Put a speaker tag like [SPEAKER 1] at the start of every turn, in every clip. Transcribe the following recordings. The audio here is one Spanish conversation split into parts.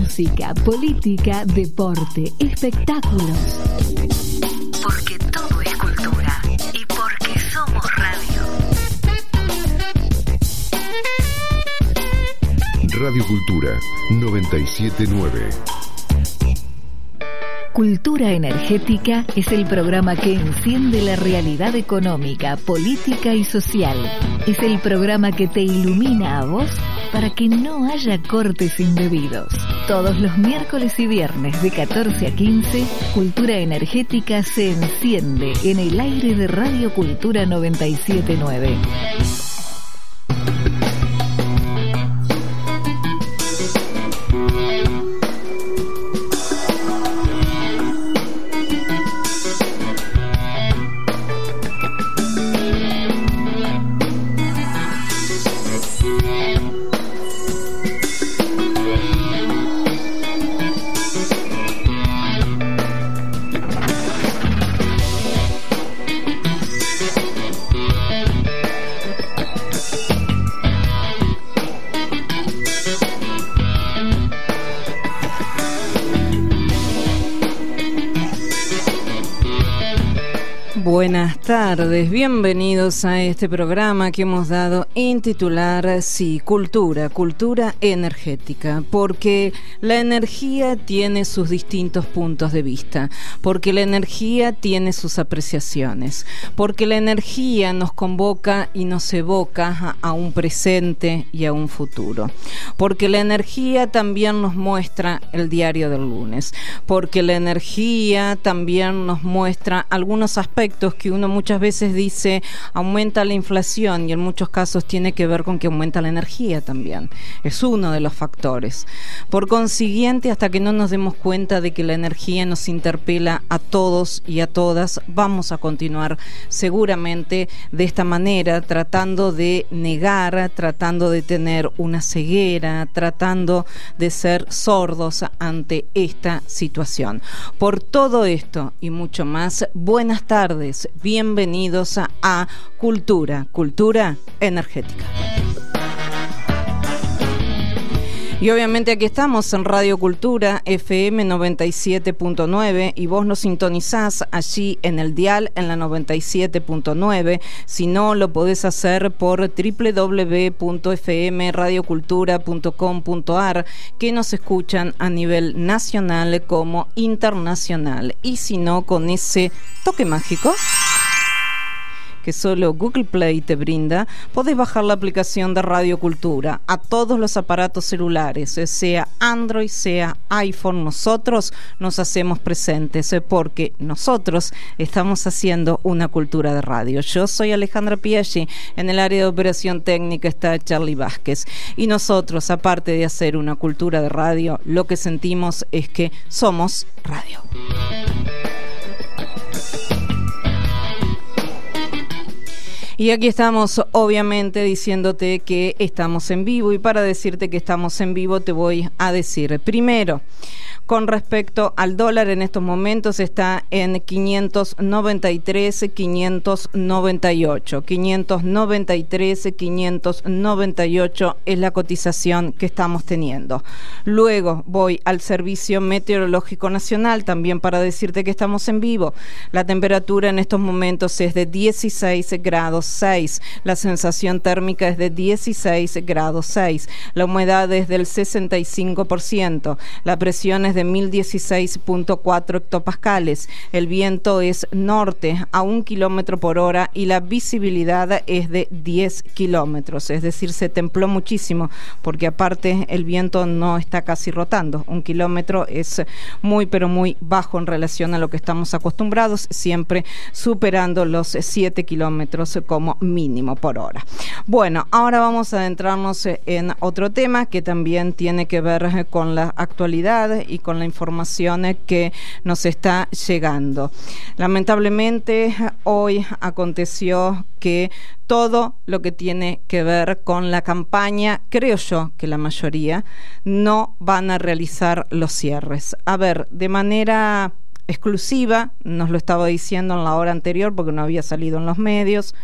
[SPEAKER 1] música, política, deporte, espectáculos. Porque todo es cultura y porque somos radio.
[SPEAKER 2] Radio Cultura 979.
[SPEAKER 1] Cultura Energética es el programa que enciende la realidad económica, política y social. Es el programa que te ilumina a vos para que no haya cortes indebidos. Todos los miércoles y viernes de 14 a 15, Cultura Energética se enciende en el aire de Radio Cultura 979.
[SPEAKER 3] Buenas tardes, bienvenidos a este programa que hemos dado en titular, sí, cultura energética, porque la energía tiene sus distintos puntos de vista, porque la energía tiene sus apreciaciones, porque la energía nos convoca y nos evoca a un presente y a un futuro, porque la energía también nos muestra el diario del lunes, porque la energía también nos muestra algunos aspectos que uno muchas veces dice aumenta la inflación y en muchos casos tiene que ver con que aumenta la energía también. Es uno de los factores. Por consiguiente, hasta que no nos demos cuenta de que la energía nos interpela a todos y a todas, vamos a continuar seguramente de esta manera, tratando de negar, tratando de tener una ceguera, tratando de ser sordos ante esta situación. Por todo esto y mucho más, buenas tardes. Bienvenidos a Cultura Energética. Y obviamente aquí estamos en Radio Cultura FM 97.9 y vos nos sintonizás allí en el dial en la 97.9. Si no, lo podés hacer por www.fmradiocultura.com.ar, que nos escuchan a nivel nacional como internacional. Y si no, con ese toque mágico que solo Google Play te brinda, podés bajar la aplicación de Radio Cultura a todos los aparatos celulares, sea Android, sea iPhone. Nosotros nos hacemos presentes porque nosotros estamos haciendo una cultura de radio. Yo soy Alejandra Piaggi, en el área de operación técnica está Charlie Vázquez, y nosotros, aparte de hacer una cultura de radio, lo que sentimos es que somos radio. Y aquí estamos, obviamente, diciéndote que estamos en vivo, y para decirte que estamos en vivo te voy a decir, primero, con respecto al dólar, en estos momentos está en 593, 598. 593, 598 es la cotización que estamos teniendo. Luego voy al Servicio Meteorológico Nacional, también para decirte que estamos en vivo. La temperatura en estos momentos es de 16 grados 6. La sensación térmica es de 16 grados 6. La humedad es del 65%. La presión es de 1016.4 hectopascales. El viento es norte a 1 kilómetro por hora y la visibilidad es de 10 kilómetros. Es decir, se templó muchísimo porque aparte el viento no está casi rotando. 1 kilómetro es muy pero muy bajo en relación a lo que estamos acostumbrados, siempre superando los 7 kilómetros como mínimo por hora. Bueno, ahora vamos a adentrarnos en otro tema que también tiene que ver con la actualidad y con la información que nos está llegando. Lamentablemente, hoy aconteció que todo lo que tiene que ver con la campaña, creo yo que la mayoría, no van a realizar los cierres. A ver, de manera exclusiva, nos lo estaba diciendo en la hora anterior porque no había salido en los medios,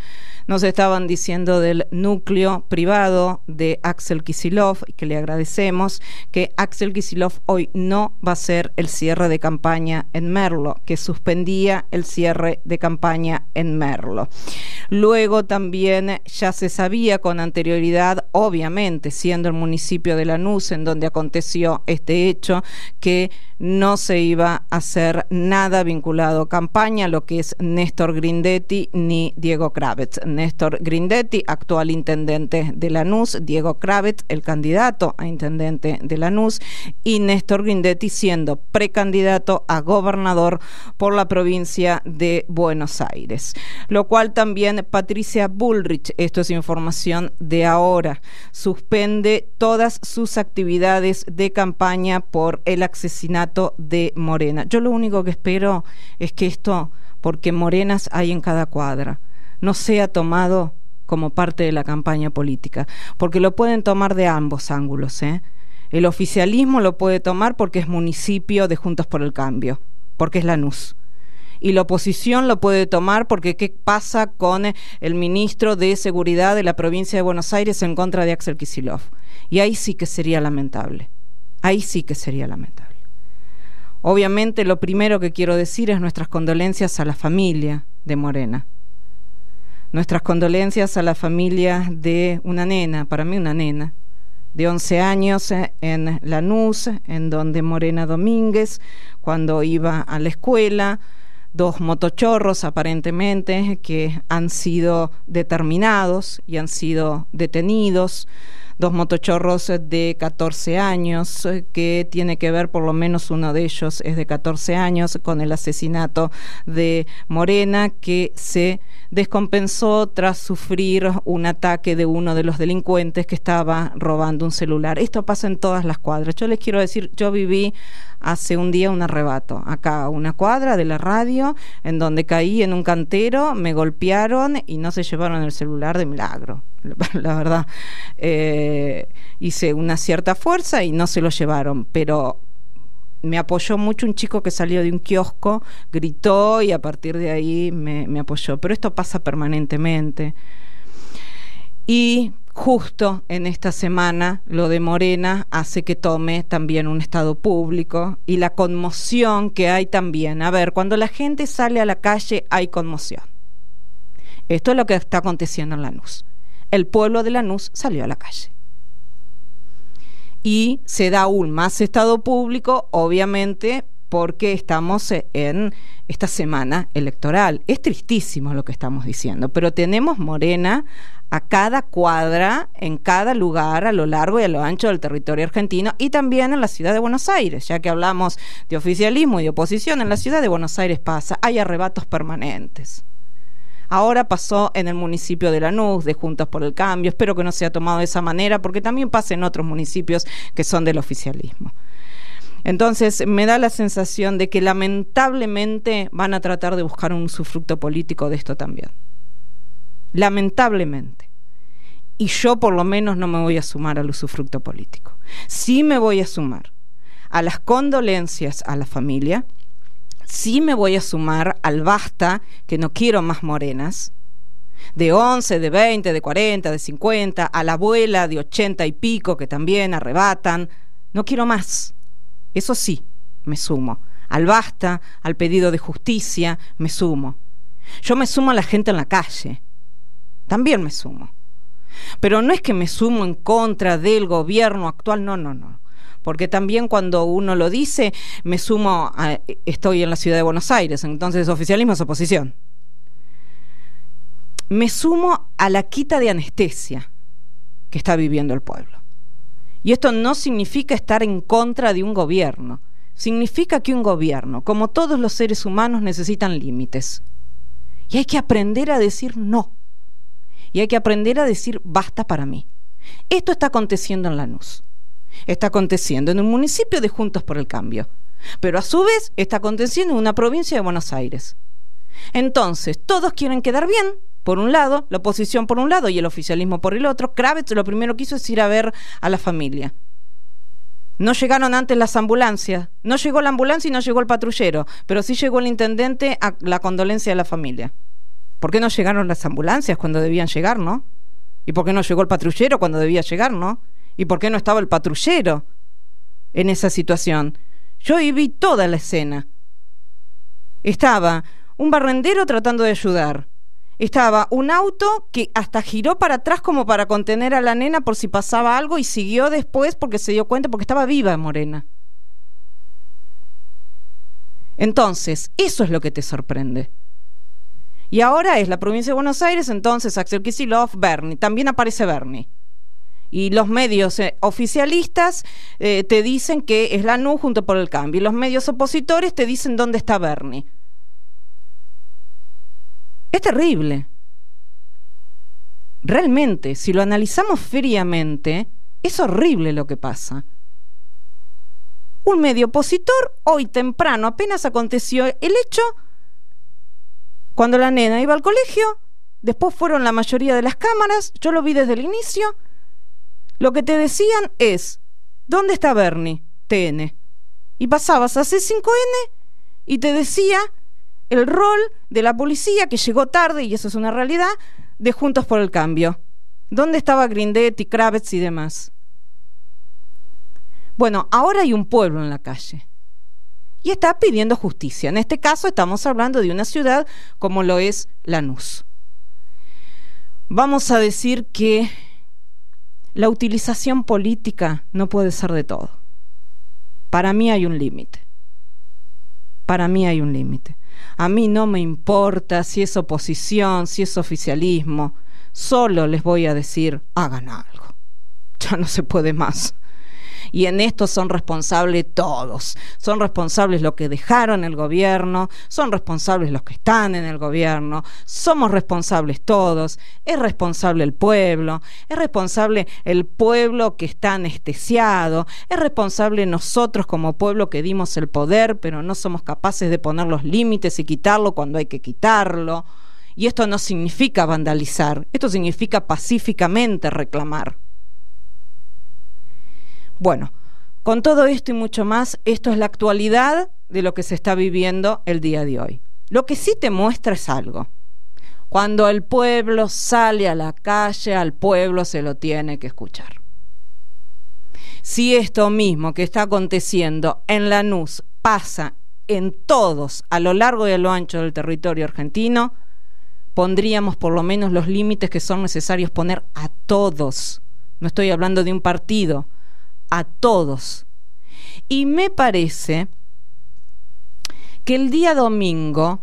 [SPEAKER 3] Nos estaban diciendo del núcleo privado de Axel Kicillof, y que le agradecemos, que Axel Kicillof hoy no va a hacer el cierre de campaña en Merlo, que suspendía el cierre de campaña en Merlo. Luego también ya se sabía con anterioridad, obviamente siendo el municipio de Lanús en donde aconteció este hecho, que no se iba a hacer nada vinculado a campaña, lo que es Néstor Grindetti ni Diego Kravetz. Néstor Grindetti, actual intendente de Lanús, Diego Kravetz, el candidato a intendente de Lanús, y Néstor Grindetti siendo precandidato a gobernador por la provincia de Buenos Aires. Lo cual también Patricia Bullrich, esto es información de ahora, suspende todas sus actividades de campaña por el asesinato de Morena. Yo lo único que espero es que esto, porque Morenas hay en cada cuadra, no sea tomado como parte de la campaña política, porque lo pueden tomar de ambos ángulos, ¿eh? El oficialismo lo puede tomar porque es municipio de Juntos por el Cambio, porque es Lanús. Y la oposición lo puede tomar porque ¿qué pasa con el ministro de Seguridad de la provincia de Buenos Aires en contra de Axel Kicillof? Y ahí sí que sería lamentable. Ahí sí que sería lamentable. Obviamente lo primero que quiero decir es nuestras condolencias a la familia de Morena. Nuestras condolencias a la familia de una nena, para mí una nena, de 11 años en Lanús, en donde Morena Domínguez, cuando iba a la escuela, 2 motochorros aparentemente que han sido determinados y han sido detenidos, 2 motochorros de 14 años, que tiene que ver, por lo menos uno de ellos es de 14 años, con el asesinato de Morena, que se descompensó tras sufrir un ataque de uno de los delincuentes que estaba robando un celular. Esto pasa en todas las cuadras. Yo les quiero decir, yo viví hace un día un arrebato, acá a una cuadra de la radio, en donde caí en un cantero, me golpearon y no se llevaron el celular de milagro. La verdad, hice una cierta fuerza y no se lo llevaron, pero me apoyó mucho un chico que salió de un kiosco, gritó y a partir de ahí me apoyó. Pero esto pasa permanentemente. Y justo en esta semana lo de Morena hace que tome también un estado público y la conmoción que hay también. A ver, cuando la gente sale a la calle hay conmoción. Esto es lo que está aconteciendo en Lanús. El pueblo de Lanús salió a la calle. Y se da aún más estado público, obviamente, porque estamos en esta semana electoral. Es tristísimo lo que estamos diciendo, pero tenemos Morena a cada cuadra, en cada lugar, a lo largo y a lo ancho del territorio argentino, y también en la ciudad de Buenos Aires, ya que hablamos de oficialismo y de oposición, en la ciudad de Buenos Aires pasa, hay arrebatos permanentes. Ahora pasó en el municipio de Lanús, de Juntos por el Cambio. Espero que no sea tomado de esa manera, porque también pasa en otros municipios que son del oficialismo. Entonces, me da la sensación de que lamentablemente van a tratar de buscar un usufructo político de esto también. Lamentablemente. Y yo, por lo menos, no me voy a sumar al usufructo político. Sí me voy a sumar a las condolencias a la familia. Sí me voy a sumar al basta, que no quiero más morenas, de 11, de 20, de 40, de 50, a la abuela de 80 y pico que también arrebatan. No quiero más. Eso sí, me sumo. Al basta, al pedido de justicia, me sumo. Yo me sumo a la gente en la calle. También me sumo. Pero no es que me sumo en contra del gobierno actual, no. Porque también cuando uno lo dice, me sumo a, estoy en la ciudad de Buenos Aires, entonces oficialismo es oposición. Me sumo a la quita de anestesia que está viviendo el pueblo. Y esto no significa estar en contra de un gobierno. Significa que un gobierno, como todos los seres humanos, necesitan límites. Y hay que aprender a decir no. Y hay que aprender a decir basta para mí. Esto está aconteciendo en Lanús. Está aconteciendo en un municipio de Juntos por el Cambio, pero a su vez está aconteciendo en una provincia de Buenos Aires. Entonces, todos quieren quedar bien, por un lado, la oposición por un lado y el oficialismo por el otro. Kravetz lo primero que hizo es ir a ver a la familia. No llegaron antes las ambulancias, no llegó la ambulancia y no llegó el patrullero, pero sí llegó el intendente a la condolencia de la familia. ¿Por qué no llegaron las ambulancias cuando debían llegar, no? ¿Y por qué no llegó el patrullero cuando debía llegar, no? ¿Y por qué no estaba el patrullero en esa situación? Yo vi toda la escena. Estaba un barrendero tratando de ayudar. Estaba un auto que hasta giró para atrás como para contener a la nena por si pasaba algo y siguió después porque se dio cuenta, porque estaba viva Morena. Entonces, eso es lo que te sorprende. Y ahora es la provincia de Buenos Aires, entonces Axel Kicillof, Bernie, también aparece Bernie. Y los medios oficialistas te dicen que es Lanús junto por el cambio. Y los medios opositores te dicen dónde está Bernie. Es terrible. Realmente, si lo analizamos fríamente, es horrible lo que pasa. Un medio opositor, hoy temprano, apenas aconteció el hecho, cuando la nena iba al colegio, después fueron la mayoría de las cámaras, yo lo vi desde el inicio, lo que te decían es, ¿dónde está Bernie? TN. Y pasabas a C5N y te decía el rol de la policía que llegó tarde, y eso es una realidad, de Juntos por el Cambio. ¿Dónde estaba Grindetti, Kravitz y demás? Bueno, ahora hay un pueblo en la calle y está pidiendo justicia. En este caso estamos hablando de una ciudad como lo es Lanús. Vamos a decir que la utilización política no puede ser de todo. Para mí hay un límite. Para mí hay un límite. A mí no me importa si es oposición, si es oficialismo. Solo les voy a decir, hagan algo. Ya no se puede más. Y en esto son responsables todos. Son responsables los que dejaron el gobierno, son responsables los que están en el gobierno, somos responsables todos, es responsable el pueblo, es responsable el pueblo que está anestesiado, es responsable nosotros como pueblo que dimos el poder, pero no somos capaces de poner los límites y quitarlo cuando hay que quitarlo. Y esto no significa vandalizar, esto significa pacíficamente reclamar. Bueno, con todo esto y mucho más, esto es la actualidad de lo que se está viviendo el día de hoy. Lo que sí te muestra es algo. Cuando el pueblo sale a la calle, al pueblo se lo tiene que escuchar. Si esto mismo que está aconteciendo en Lanús pasa en todos, a lo largo y a lo ancho del territorio argentino, pondríamos por lo menos los límites que son necesarios poner a todos. No estoy hablando de un partido, a todos. Y me parece que el día domingo,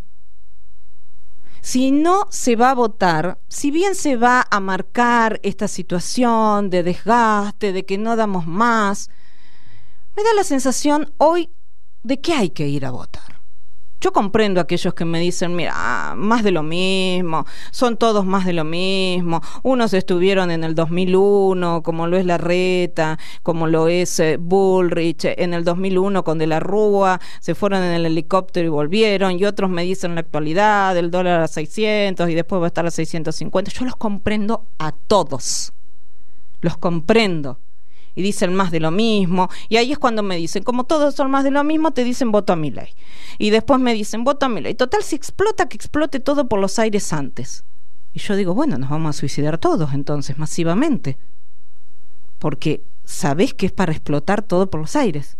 [SPEAKER 3] si no se va a votar, si bien se va a marcar esta situación de desgaste, de que no damos más, me da la sensación hoy de que hay que ir a votar. Yo comprendo a aquellos que me dicen, mira, más de lo mismo, son todos más de lo mismo. Unos estuvieron en el 2001, como lo es Larreta, como lo es Bullrich, en el 2001 con De la Rúa, se fueron en el helicóptero y volvieron, y otros me dicen en la actualidad, el dólar a 600 y después va a estar a 650. Yo los comprendo a todos, los comprendo. Y dicen más de lo mismo, y ahí es cuando me dicen, como todos son más de lo mismo, te dicen voto a Milei, y después me dicen voto a Milei, total si explota, que explote todo por los aires antes. Y yo digo, bueno, nos vamos a suicidar todos entonces masivamente, porque sabés que es para explotar todo por los aires.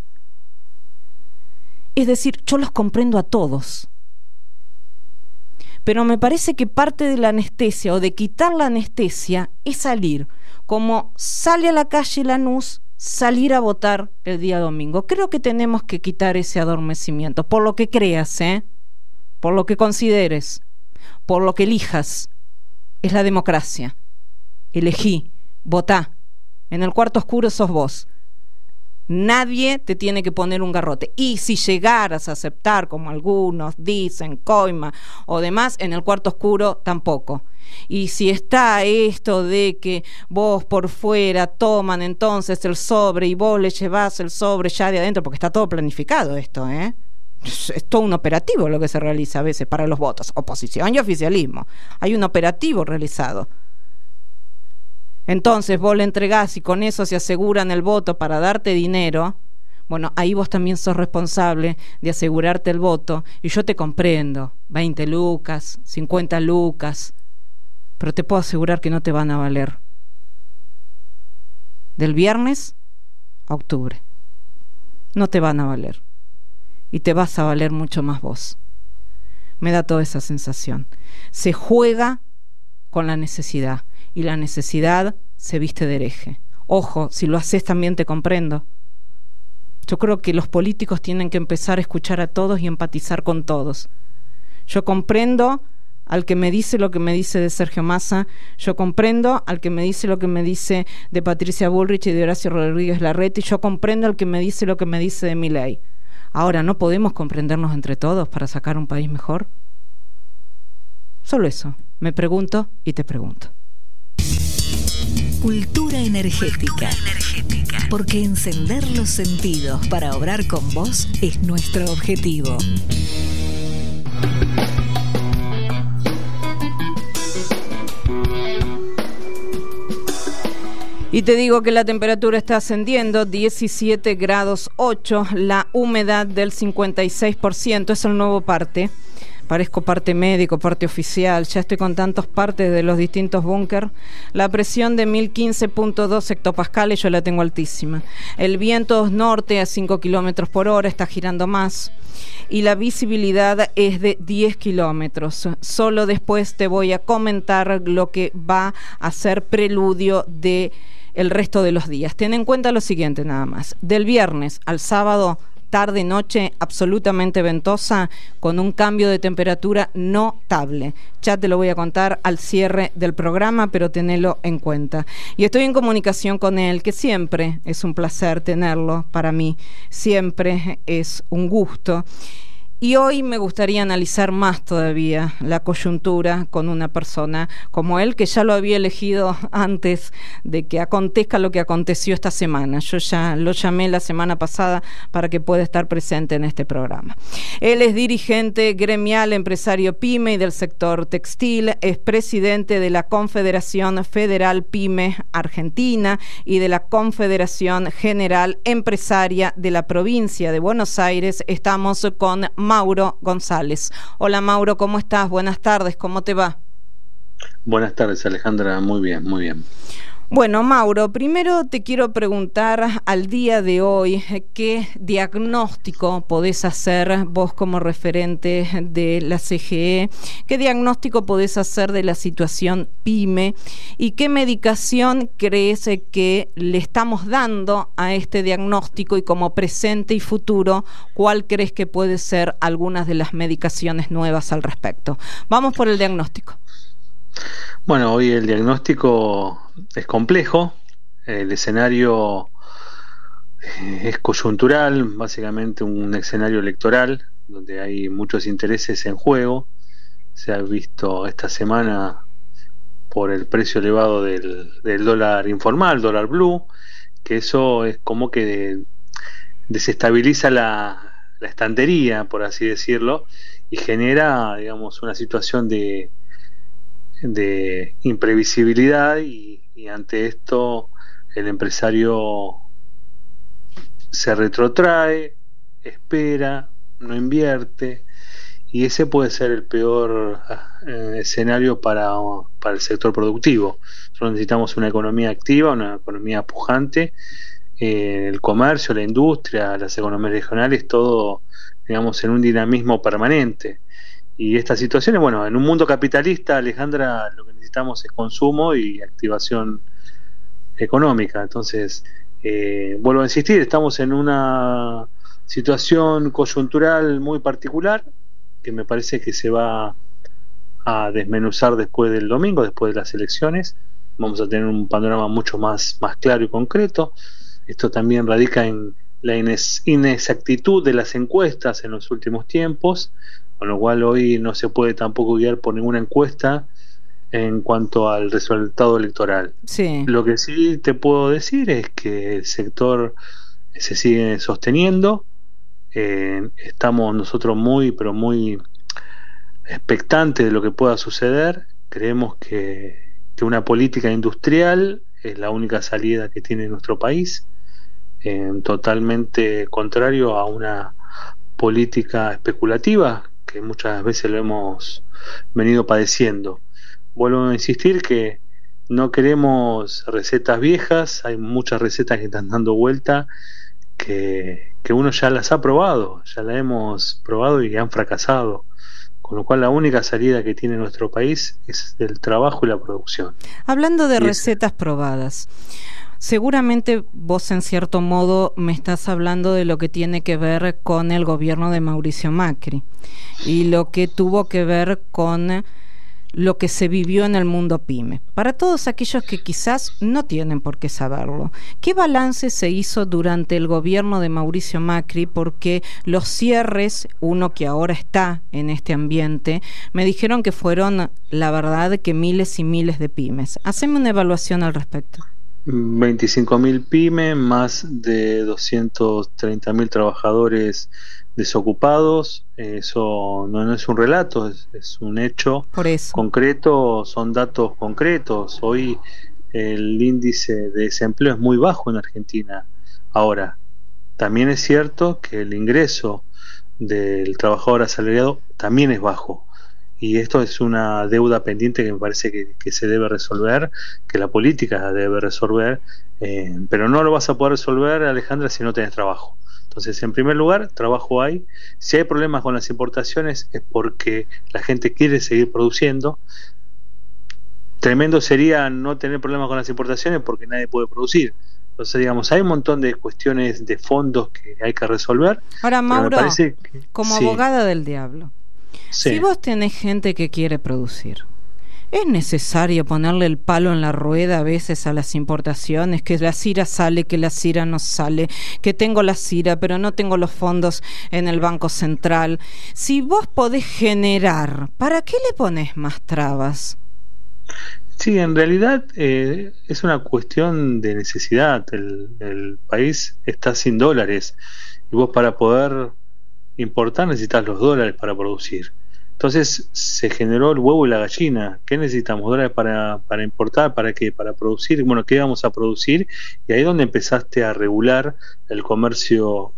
[SPEAKER 3] Es decir, yo los comprendo a todos, pero me parece que parte de la anestesia o de quitar la anestesia es salir, como sale a la calle Lanús, salir a votar el día domingo. Creo que tenemos que quitar ese adormecimiento, por lo que creas, por lo que consideres, por lo que elijas. Es la democracia. Elegí, votá. En el cuarto oscuro sos vos. Nadie te tiene que poner un garrote. Y si llegaras a aceptar, como algunos dicen, coima o demás, en el cuarto oscuro tampoco. Y si está esto de que vos por fuera toman entonces el sobre y vos le llevás el sobre ya de adentro, porque está todo planificado esto, es todo un operativo lo que se realiza a veces para los votos, oposición y oficialismo. Hay un operativo realizado. Entonces vos le entregás y con eso se aseguran el voto para darte dinero. bueno, ahí vos también sos responsable de asegurarte el voto, y yo te comprendo, 20 lucas, 50 lucas, pero te puedo asegurar que no te van a valer. Del viernes a octubre. No te van a valer. Y te vas a valer mucho más vos. Me da toda esa sensación. Se juega con la necesidad, y la necesidad se viste de hereje. Ojo, si lo haces también te comprendo. Yo creo que los políticos tienen que empezar a escuchar a todos y empatizar con todos. Yo comprendo al que me dice lo que me dice de Sergio Massa, yo comprendo al que me dice lo que me dice de Patricia Bullrich y de Horacio Rodríguez Larreta, y yo comprendo al que me dice lo que me dice de Milei. Ahora, ¿no podemos comprendernos entre todos para sacar un país mejor? Solo eso, me pregunto y te pregunto.
[SPEAKER 1] Cultura energética. Porque encender los sentidos para obrar con vos es nuestro objetivo.
[SPEAKER 3] Y te digo que la temperatura está ascendiendo, 17 grados 8, la humedad del 56%, es el nuevo parte. Parezco parte médico, parte oficial, ya estoy con tantos partes de los distintos búnker. La presión de 1015.2 hectopascales, yo la tengo altísima. El viento es norte a 5 kilómetros por hora, está girando más. Y la visibilidad es de 10 kilómetros. Solo después te voy a comentar lo que va a ser preludio de el resto de los días. Ten en cuenta lo siguiente nada más. Del viernes al sábado, tarde, noche, absolutamente ventosa, con un cambio de temperatura notable. Ya te lo voy a contar al cierre del programa, pero tenelo en cuenta. Y estoy en comunicación con él, que siempre es un placer tenerlo para mí, siempre es un gusto. Y hoy me gustaría analizar más todavía la coyuntura con una persona como él, que ya lo había elegido antes de que acontezca lo que aconteció esta semana. Yo ya lo llamé la semana pasada para que pueda estar presente en este programa. Él es dirigente gremial, empresario PYME y del sector textil, es presidente de la Confederación Federal PYME Argentina y de la Confederación General Empresaria de la Provincia de Buenos Aires. Estamos con Mauro González. Hola Mauro, ¿cómo estás? Buenas tardes, ¿cómo te va?
[SPEAKER 4] Buenas tardes, Alejandra, muy bien, muy bien.
[SPEAKER 3] Bueno, Mauro, primero te quiero preguntar al día de hoy, ¿qué diagnóstico podés hacer vos como referente de la CGE? ¿Qué diagnóstico podés hacer de la situación PYME? ¿Y qué medicación crees que le estamos dando a este diagnóstico? Y como presente y futuro, ¿cuál crees que puede ser algunas de las medicaciones nuevas al respecto? Vamos por el diagnóstico.
[SPEAKER 4] Bueno, hoy el diagnóstico es complejo, el escenario es coyuntural, básicamente un escenario electoral donde hay muchos intereses en juego. Se ha visto esta semana por el precio elevado del dólar informal, dólar blue, que eso es como que desestabiliza la estantería, por así decirlo, y genera, digamos, una situación de imprevisibilidad y ante esto el empresario se retrotrae, espera, no invierte, y ese puede ser el peor escenario para el sector productivo. Nosotros necesitamos una economía activa, una economía pujante, el comercio, la industria, las economías regionales, todo, digamos, en un dinamismo permanente. Y estas situaciones, bueno, en un mundo capitalista, Alejandra, lo que necesitamos es consumo y activación económica. Entonces, vuelvo a insistir, estamos en una situación coyuntural muy particular, que me parece que se va a desmenuzar después del domingo, después de las elecciones. Vamos a tener un panorama mucho más claro y concreto. Esto también radica en la inexactitud de las encuestas en los últimos tiempos, con lo cual hoy no se puede tampoco guiar por ninguna encuesta en cuanto al resultado electoral.
[SPEAKER 3] Sí.
[SPEAKER 4] Lo que sí te puedo decir es que el sector se sigue sosteniendo. Estamos nosotros muy, pero muy expectantes de lo que pueda suceder. Creemos que una política industrial es la única salida que tiene nuestro país. totalmente contrario a una política especulativa que muchas veces lo hemos venido padeciendo. Vuelvo a insistir que no queremos recetas viejas, hay muchas recetas que están dando vuelta que uno ya las ha probado, ya las hemos probado y han fracasado. Con lo cual la única salida que tiene nuestro país es el trabajo y la producción.
[SPEAKER 3] Hablando de recetas probadas, seguramente vos en cierto modo me estás hablando de lo que tiene que ver con el gobierno de Mauricio Macri y lo que tuvo que ver con lo que se vivió en el mundo pyme. Para todos aquellos que quizás no tienen por qué saberlo, ¿qué balance se hizo durante el gobierno de Mauricio Macri? Porque los cierres, uno que ahora está en este ambiente, me dijeron que fueron, la verdad, que miles y miles de pymes. Haceme una evaluación al respecto.
[SPEAKER 4] 25.000 pymes, más de 230.000 trabajadores desocupados. Eso no es un relato, es un hecho concreto, son datos concretos. Hoy el índice de desempleo es muy bajo en Argentina. Ahora, también es cierto que el ingreso del trabajador asalariado también es bajo. Y esto es una deuda pendiente que me parece que se debe resolver, que la política debe resolver, pero no lo vas a poder resolver, Alejandra, si no tenés trabajo. Entonces, en primer lugar, trabajo hay. Si hay problemas con las importaciones es porque la gente quiere seguir produciendo. Tremendo sería no tener problemas con las importaciones porque nadie puede producir. Entonces, digamos, hay un montón de cuestiones de fondos que hay que resolver.
[SPEAKER 3] Ahora, Mauro, como abogada del diablo,
[SPEAKER 4] sí.
[SPEAKER 3] Si vos tenés gente que quiere producir, ¿es necesario ponerle el palo en la rueda a veces a las importaciones? Que la CIRA sale, que la CIRA no sale, que tengo la CIRA pero no tengo los fondos en el Banco Central. Si vos podés generar, ¿para qué le pones más trabas?
[SPEAKER 4] Sí, en realidad es una cuestión de necesidad. El país está sin dólares y vos para poder importar necesitas los dólares para producir. Entonces se generó el huevo y la gallina. ¿Qué necesitamos? ¿Dólares para importar? ¿Para qué? Para producir. Bueno, ¿qué vamos a producir? Y ahí es donde empezaste a regular el comercio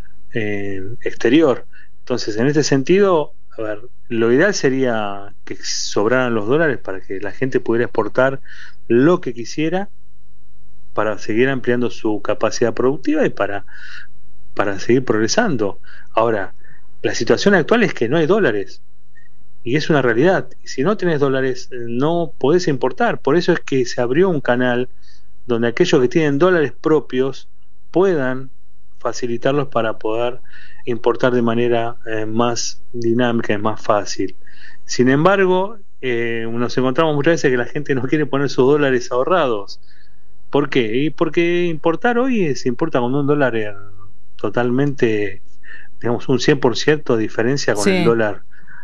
[SPEAKER 4] exterior. Entonces, en este sentido, a ver, lo ideal sería que sobraran los dólares para que la gente pudiera exportar lo que quisiera para seguir ampliando su capacidad productiva y para seguir progresando. Ahora, la situación actual es que no hay dólares y es una realidad. Y si no tenés dólares, no podés importar. Por eso es que se abrió un canal donde aquellos que tienen dólares propios puedan facilitarlos para poder importar de manera más dinámica y más fácil. Sin embargo, nos encontramos muchas veces que la gente no quiere poner sus dólares ahorrados. ¿Por qué? Y porque importar hoy se importa con un dólar totalmente, digamos, un 100% de diferencia con el dólar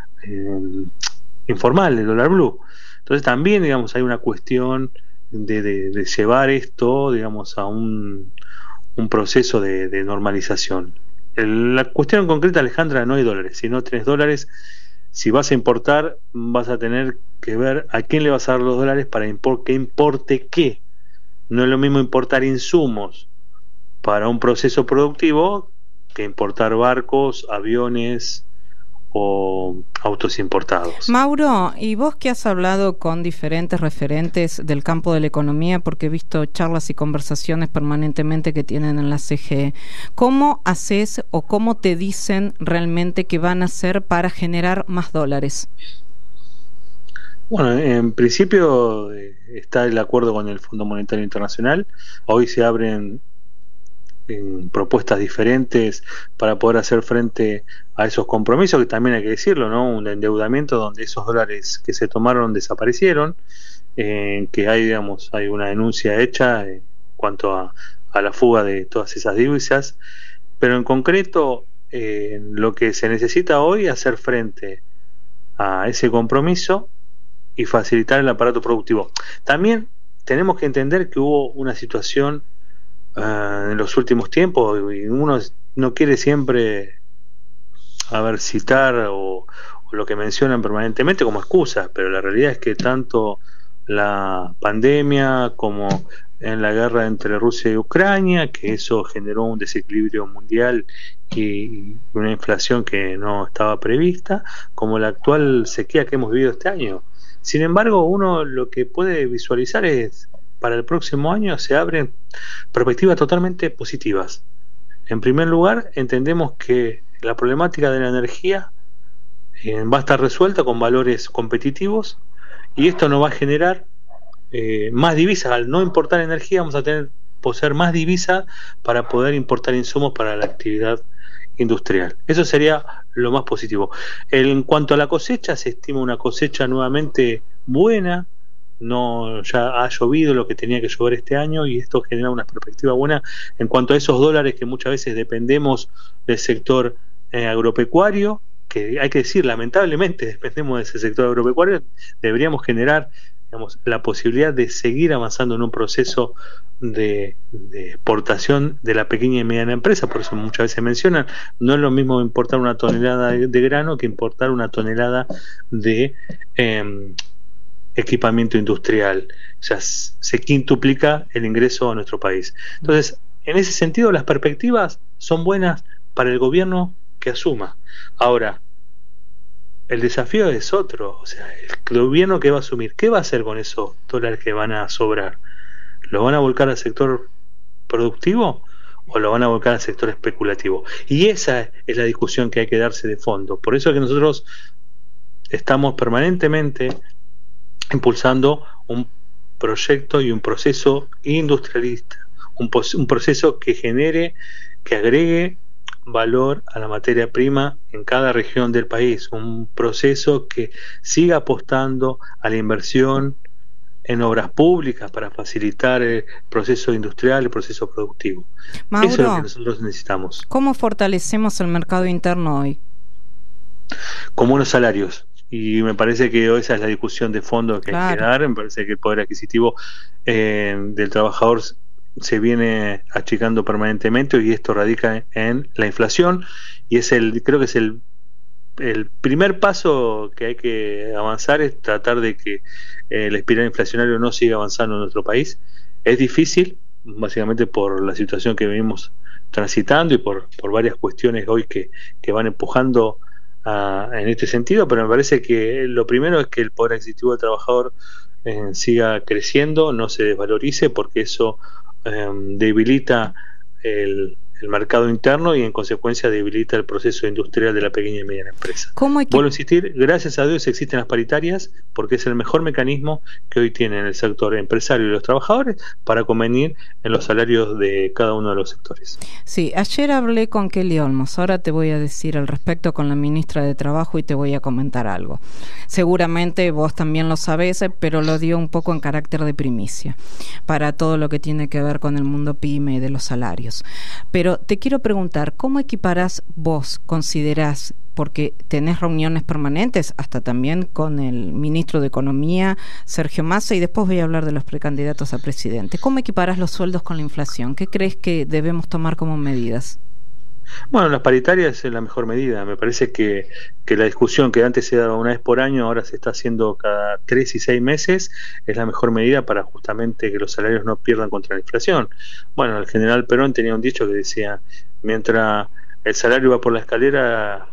[SPEAKER 4] informal, el dólar blue. Entonces también, digamos, hay una cuestión de llevar esto, digamos, a un proceso de normalización. La cuestión concreta, Alejandra, no hay dólares. Si no tenés dólares, si vas a importar, vas a tener que ver a quién le vas a dar los dólares para que importe qué. No es lo mismo importar insumos para un proceso productivo que importar barcos, aviones o autos importados.
[SPEAKER 3] Mauro, y vos que has hablado con diferentes referentes del campo de la economía, porque he visto charlas y conversaciones permanentemente que tienen en la CGE, ¿cómo haces o cómo te dicen realmente que van a hacer para generar más dólares?
[SPEAKER 4] Bueno, en principio está el acuerdo con el Fondo Monetario Internacional. Hoy se abren propuestas diferentes para poder hacer frente a esos compromisos, que también hay que decirlo, ¿no? Un endeudamiento donde esos dólares que se tomaron desaparecieron, que hay, digamos, hay una denuncia hecha en cuanto a la fuga de todas esas divisas, pero en concreto lo que se necesita hoy es hacer frente a ese compromiso y facilitar el aparato productivo. También tenemos que entender que hubo una situación en los últimos tiempos, y uno no quiere siempre citar o lo que mencionan permanentemente como excusas, pero la realidad es que tanto la pandemia como en la guerra entre Rusia y Ucrania, que eso generó un desequilibrio mundial y una inflación que no estaba prevista, como la actual sequía que hemos vivido este año. Sin embargo, uno lo que puede visualizar es, para el próximo año se abren perspectivas totalmente positivas. En primer lugar, entendemos que la problemática de la energía va a estar resuelta con valores competitivos, y esto nos va a generar más divisas. Al no importar energía, vamos a poseer más divisas para poder importar insumos para la actividad industrial. Eso sería lo más positivo. En cuanto a la cosecha, se estima una cosecha nuevamente buena. No, ya ha llovido lo que tenía que llover este año, y esto genera una perspectiva buena en cuanto a esos dólares que muchas veces dependemos del sector agropecuario, que hay que decir, lamentablemente dependemos de ese sector agropecuario. Deberíamos generar, digamos, la posibilidad de seguir avanzando en un proceso de exportación de la pequeña y mediana empresa. Por eso muchas veces mencionan, no es lo mismo importar una tonelada de grano que importar una tonelada de equipamiento industrial. O sea, se quintuplica el ingreso a nuestro país. Entonces, en ese sentido, las perspectivas son buenas para el gobierno que asuma. Ahora, el desafío es otro. O sea, el gobierno que va a asumir, ¿qué va a hacer con esos dólares que van a sobrar? ¿Lo van a volcar al sector productivo o lo van a volcar al sector especulativo? Y esa es la discusión que hay que darse de fondo. Por eso es que nosotros estamos permanentemente impulsando un proyecto y un proceso industrialista, un proceso que genere, que agregue valor a la materia prima en cada región del país, un proceso que siga apostando a la inversión en obras públicas para facilitar el proceso industrial, el proceso productivo.
[SPEAKER 3] Mauro,
[SPEAKER 4] eso es lo que nosotros necesitamos.
[SPEAKER 3] ¿Cómo fortalecemos el mercado interno hoy?
[SPEAKER 4] Con buenos salarios. Y me parece que esa es la discusión de fondo que hay que dar. Me parece que el poder adquisitivo del trabajador se viene achicando permanentemente, y esto radica en la inflación, y creo que es el primer paso que hay que avanzar, es tratar de que el espiral inflacionario no siga avanzando en nuestro país. Es difícil, básicamente por la situación que venimos transitando y por varias cuestiones hoy que van empujando en este sentido, pero me parece que lo primero es que el poder adquisitivo del trabajador siga creciendo, no se desvalorice, porque eso debilita el mercado interno y en consecuencia debilita el proceso industrial de la pequeña y mediana empresa. Vuelvo a insistir, gracias a Dios existen las paritarias, porque es el mejor mecanismo que hoy tienen el sector empresario y los trabajadores para convenir en los salarios de cada uno de los sectores.
[SPEAKER 3] Sí, ayer hablé con Kelly Olmos, ahora te voy a decir al respecto con la ministra de Trabajo y te voy a comentar algo. Seguramente vos también lo sabés, pero lo dio un poco en carácter de primicia para todo lo que tiene que ver con el mundo pyme y de los salarios. Pero te quiero preguntar, ¿cómo equiparás vos, considerás, porque tenés reuniones permanentes, hasta también con el ministro de Economía, Sergio Massa, y después voy a hablar de los precandidatos a presidente? ¿Cómo equiparás los sueldos con la inflación? ¿Qué crees que debemos tomar como medidas?
[SPEAKER 4] Bueno, las paritarias es la mejor medida. Me parece que la discusión que antes se daba una vez por año, ahora se está haciendo cada 3 y 6 meses, es la mejor medida para justamente que los salarios no pierdan contra la inflación. Bueno, el general Perón tenía un dicho que decía, mientras el salario va por la escalera,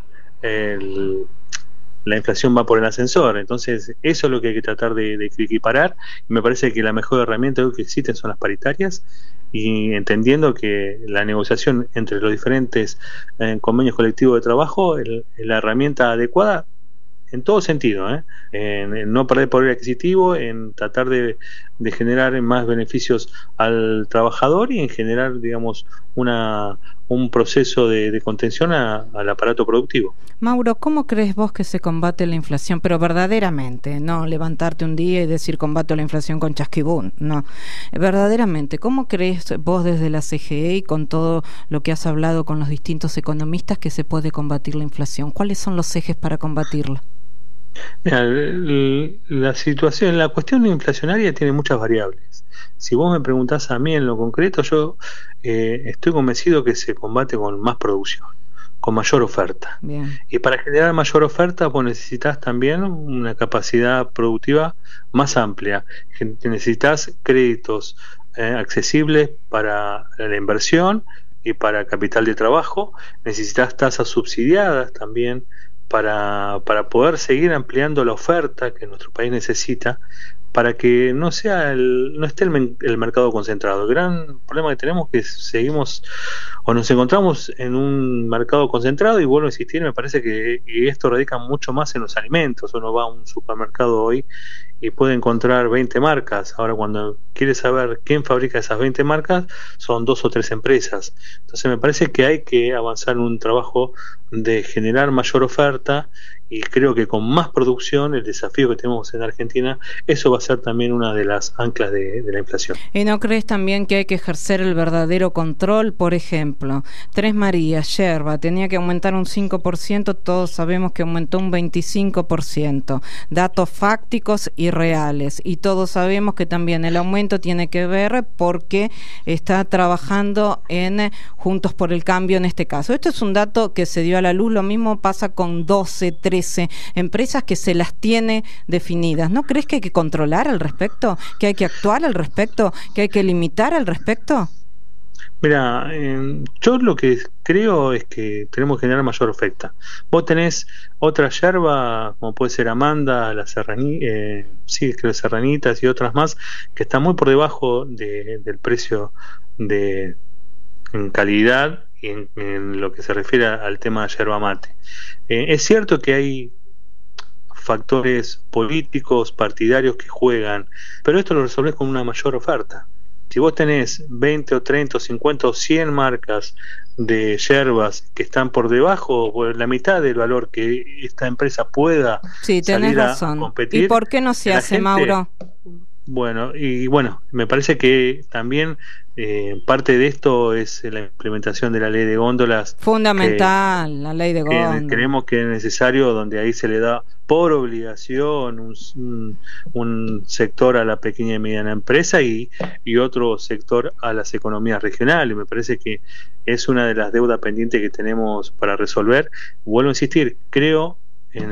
[SPEAKER 4] la inflación va por el ascensor. Entonces eso es lo que hay que tratar de equiparar, y me parece que la mejor herramienta que existen son las paritarias, y entendiendo que la negociación entre los diferentes convenios colectivos de trabajo es la herramienta adecuada en todo sentido, en no perder poder adquisitivo, en tratar de generar más beneficios al trabajador y en generar, digamos, un proceso de contención al aparato productivo.
[SPEAKER 3] Mauro, ¿cómo crees vos que se combate la inflación? Pero verdaderamente, no levantarte un día y decir combato la inflación con chasquibún, no. Verdaderamente, ¿cómo crees vos desde la CGE y con todo lo que has hablado con los distintos economistas que se puede combatir la inflación? ¿Cuáles son los ejes para combatirla?
[SPEAKER 4] Mira, la cuestión inflacionaria tiene muchas variables. Si vos me preguntás a mí en lo concreto, yo estoy convencido que se combate con más producción, con mayor oferta.
[SPEAKER 3] Bien.
[SPEAKER 4] Y para generar mayor oferta, vos necesitas también una capacidad productiva más amplia. Necesitas créditos accesibles para la inversión y para capital de trabajo. Necesitas tasas subsidiadas también para poder seguir ampliando la oferta que nuestro país necesita, para que no esté el mercado concentrado. El gran problema que tenemos es que seguimos o nos encontramos en un mercado concentrado, y vuelvo a insistir, me parece que esto radica mucho más en los alimentos. Uno va a un supermercado hoy y puede encontrar 20 marcas. Ahora, cuando quiere saber quién fabrica esas 20 marcas, son 2 o 3 empresas. Entonces me parece que hay que avanzar en un trabajo de generar mayor oferta, y creo que con más producción, el desafío que tenemos en Argentina, eso va a ser también una de las anclas de la inflación.
[SPEAKER 3] ¿Y no crees también que hay que ejercer el verdadero control? Por ejemplo, Tres Marías, yerba, tenía que aumentar un 5%, todos sabemos que aumentó un 25%. Datos fácticos y reales. Y todos sabemos que también el aumento tiene que ver porque está trabajando en Juntos por el Cambio en este caso. Esto es un dato que se dio a la luz, lo mismo pasa con 12, 13 empresas que se las tiene definidas. ¿No crees que hay que controlar al respecto? ¿Que hay que actuar al respecto? ¿Que hay que limitar al respecto?
[SPEAKER 4] Mira, yo lo que creo es que tenemos que generar mayor oferta. Vos tenés otra yerba, como puede ser Amanda, la Serranitas y otras más, que están muy por debajo del precio en calidad y en lo que se refiere al tema de yerba mate. Es cierto que hay factores políticos, partidarios que juegan, pero esto lo resolvés con una mayor oferta. Si vos tenés 20 o 30 o 50 o 100 marcas de yerbas que están por debajo, por la mitad del valor que esta empresa pueda salir a competir.
[SPEAKER 3] ¿Y por qué no se hace, Mauro?
[SPEAKER 4] Bueno, me parece que también parte de esto es la implementación de la ley de góndolas.
[SPEAKER 3] Fundamental, la ley de góndolas.
[SPEAKER 4] Creemos que es necesario, donde ahí se le da por obligación un sector a la pequeña y mediana empresa y otro sector a las economías regionales. Me parece que es una de las deudas pendientes que tenemos para resolver. Vuelvo a insistir, creo en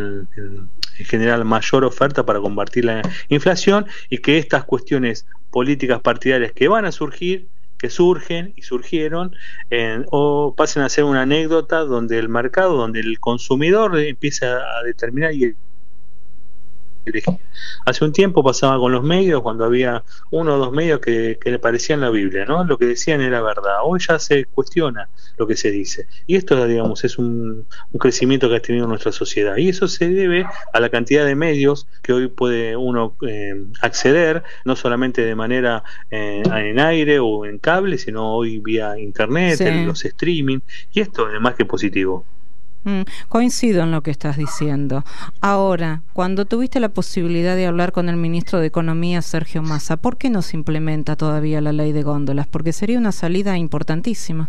[SPEAKER 4] generar mayor oferta para combatir la inflación, y que estas cuestiones políticas partidarias que van a surgir, que surgen y surgieron, o pasen a ser una anécdota donde el mercado, donde el consumidor empieza a determinar y elegir. Hace un tiempo pasaba con los medios, cuando había 1 o 2 medios que le parecían la Biblia, ¿no? Lo que decían era verdad. Hoy ya se cuestiona lo que se dice, y esto, digamos, es un crecimiento que ha tenido nuestra sociedad, y eso se debe a la cantidad de medios que hoy puede uno acceder, no solamente de manera en aire o en cable, sino hoy vía internet, sí, en los streaming, y esto es más que positivo.
[SPEAKER 3] Coincido en lo que estás diciendo. Ahora, cuando tuviste la posibilidad de hablar con el ministro de Economía, Sergio Massa, ¿por qué no se implementa todavía la ley de góndolas? Porque sería una salida importantísima.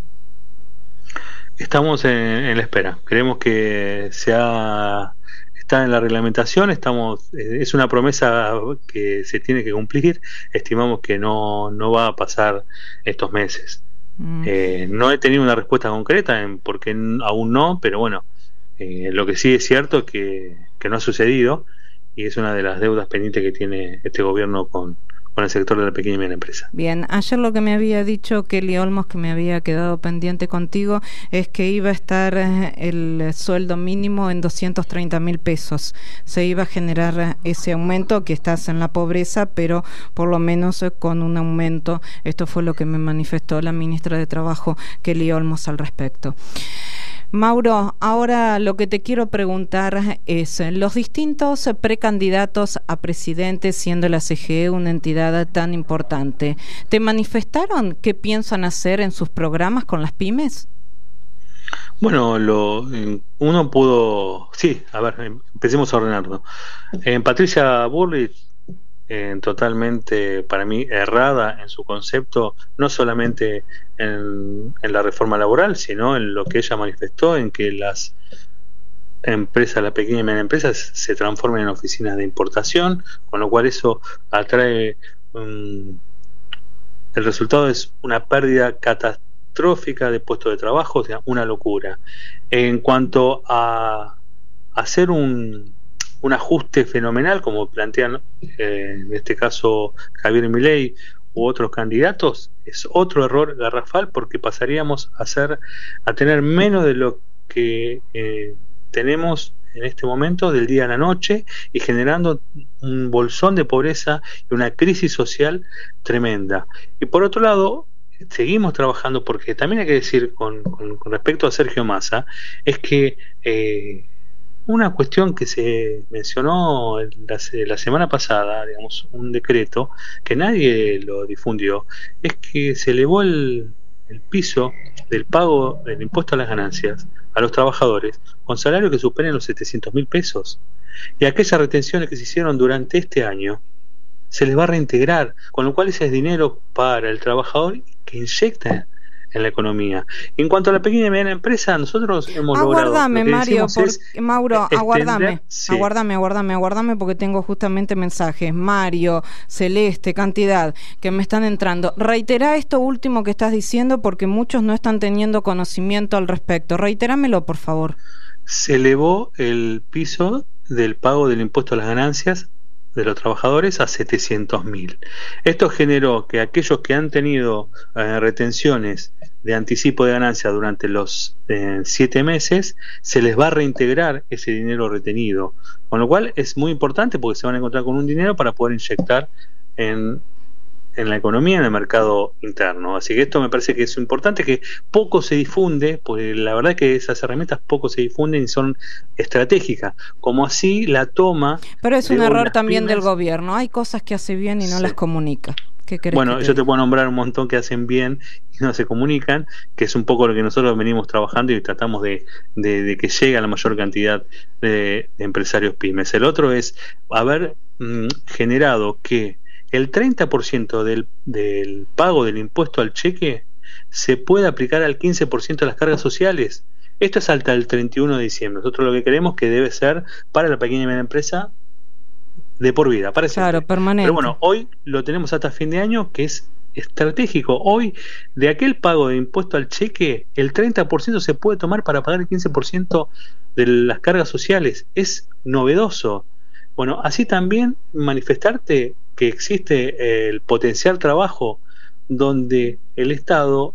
[SPEAKER 4] Estamos en la espera. Creemos que está en la reglamentación. Es una promesa que se tiene que cumplir. Estimamos que no va a pasar estos meses. No he tenido una respuesta concreta en por qué aún no, pero bueno, lo que sí es cierto es que no ha sucedido, y es una de las deudas pendientes que tiene este gobierno con el sector de la pequeña y mediana empresa.
[SPEAKER 3] Bien, ayer lo que me había dicho Kelly Olmos, que me había quedado pendiente contigo, es que iba a estar el sueldo mínimo en 230.000 pesos. Se iba a generar ese aumento, que estás en la pobreza, pero por lo menos con un aumento. Esto fue lo que me manifestó la ministra de Trabajo, Kelly Olmos, al respecto. Mauro, ahora lo que te quiero preguntar es, los distintos precandidatos a presidente, siendo la CGE una entidad tan importante, ¿te manifestaron qué piensan hacer en sus programas con las pymes?
[SPEAKER 4] Bueno, uno pudo... Sí, a ver, empecemos a ordenarlo. Patricia Bullrich, totalmente para mí errada en su concepto, no solamente en la reforma laboral, sino en lo que ella manifestó, en que las empresas, las pequeñas y medianas empresas, se transformen en oficinas de importación, con lo cual eso atrae el resultado es una pérdida catastrófica de puestos de trabajo, o sea, una locura. En cuanto a hacer un ajuste fenomenal, como plantean en este caso Javier Milei, u otros candidatos, es otro error garrafal, porque pasaríamos a tener menos de lo que tenemos en este momento, del día a la noche, y generando un bolsón de pobreza y una crisis social tremenda. Y por otro lado, seguimos trabajando, porque también hay que decir con respecto a Sergio Massa, es que una cuestión que se mencionó la semana pasada, digamos, un decreto que nadie lo difundió, es que se elevó el piso del pago del impuesto a las ganancias a los trabajadores con salarios que superen los 700.000 pesos. Y aquellas retenciones que se hicieron durante este año se les va a reintegrar, con lo cual ese es dinero para el trabajador que inyecta en la economía. En cuanto a la pequeña y mediana empresa, nosotros hemos logrado...
[SPEAKER 3] Aguardame, Mario, Mauro,
[SPEAKER 4] aguardame,
[SPEAKER 3] aguardame, porque tengo justamente mensajes. Mario, Celeste, cantidad que me están entrando. Reiterá esto último que estás diciendo, porque muchos no están teniendo conocimiento al respecto. Reiterámelo, por favor.
[SPEAKER 4] Se elevó el piso del pago del impuesto a las ganancias de los trabajadores a 700.000. Esto generó que aquellos que han tenido retenciones de anticipo de ganancia durante los 7 meses, se les va a reintegrar ese dinero retenido, con lo cual es muy importante, porque se van a encontrar con un dinero para poder inyectar en la economía, en el mercado interno. Así que esto me parece que es importante, que poco se difunde, porque la verdad es que esas herramientas poco se difunden y son estratégicas, como así la toma...
[SPEAKER 3] Pero es un error también del gobierno, hay cosas que hace bien y no las comunica.
[SPEAKER 4] Bueno, yo te puedo nombrar un montón que hacen bien y no se comunican, que es un poco lo que nosotros venimos trabajando y tratamos de que llegue a la mayor cantidad de empresarios pymes. El otro es haber generado que el 30% del pago del impuesto al cheque se puede aplicar al 15% de las cargas sociales. Esto es hasta el 31 de diciembre. Nosotros lo que queremos que debe ser para la pequeña y mediana empresa de por vida, para siempre.
[SPEAKER 3] Claro, permanente.
[SPEAKER 4] Pero bueno, hoy lo tenemos hasta fin de año, que es estratégico. Hoy, de aquel pago de impuesto al cheque, el 30% se puede tomar para pagar el 15% de las cargas sociales. Es novedoso. Bueno, así también manifestarte que existe el potencial trabajo donde el Estado